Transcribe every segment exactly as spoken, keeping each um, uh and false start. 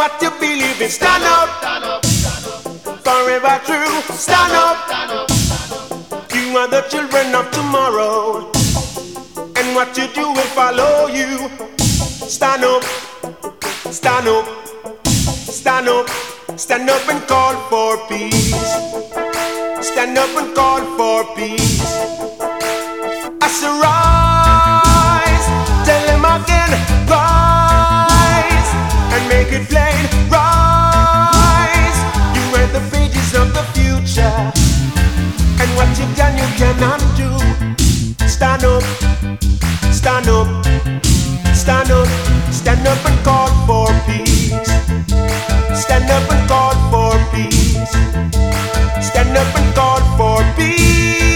what you believe in. Stand up, forever true. Stand up, you are the children of tomorrow, and what you do will follow you. Stand up, stand up, stand up, stand up and call for peace. Stand up and call for peace. I say rise, tell them again, rise, and make it plain, rise. You read the pages of the future, and what you've done you cannot do. Stand up, stand up, stand up, stand up and call for peace. Stand up and call for peace. Stand up and call for peace.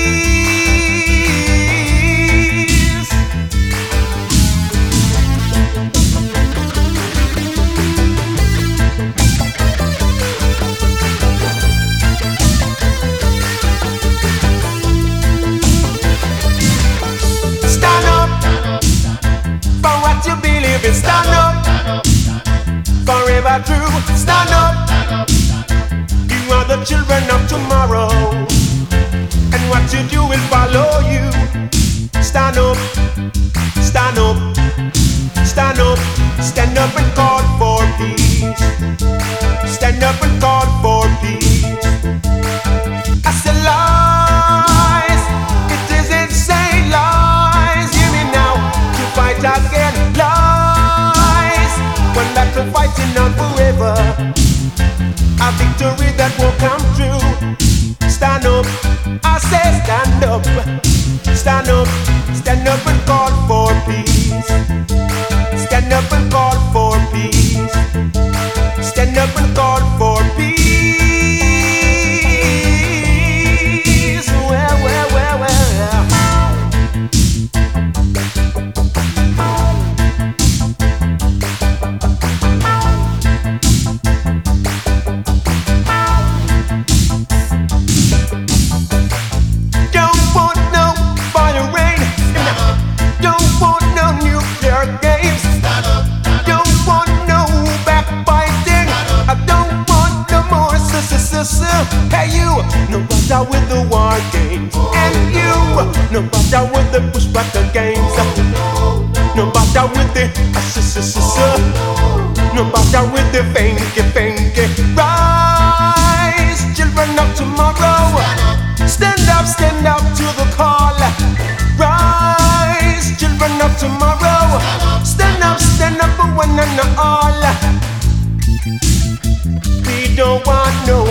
Stand up for what you believe in. Stand up, forever true. Stand up, you are the children of tomorrow, and what you do will follow you. Stand up, stand up, stand up, stand up and call for peace. Stand up and call for peace. I say lies, it is insane lies. Hear me now, to fight again. Lies, one battle fighting on forever, a victory that will come true. Stand up, I say stand up, stand up, stand up and call for peace. Stand up and call for peace. Stand up and call for peace. Well, well, well, well. Don't want no fire rain. Don't want no nuclear games. Don't want no backbiting. I don't want no more sister. Hey you, no bother with the war games. And you, no bother with the push button games. No bother with the sister. No bother with the fanky fanky. Rise, children of tomorrow. Stand up, stand up to the call. Rise, children of tomorrow. Stand up, stand up for one and all. We don't want no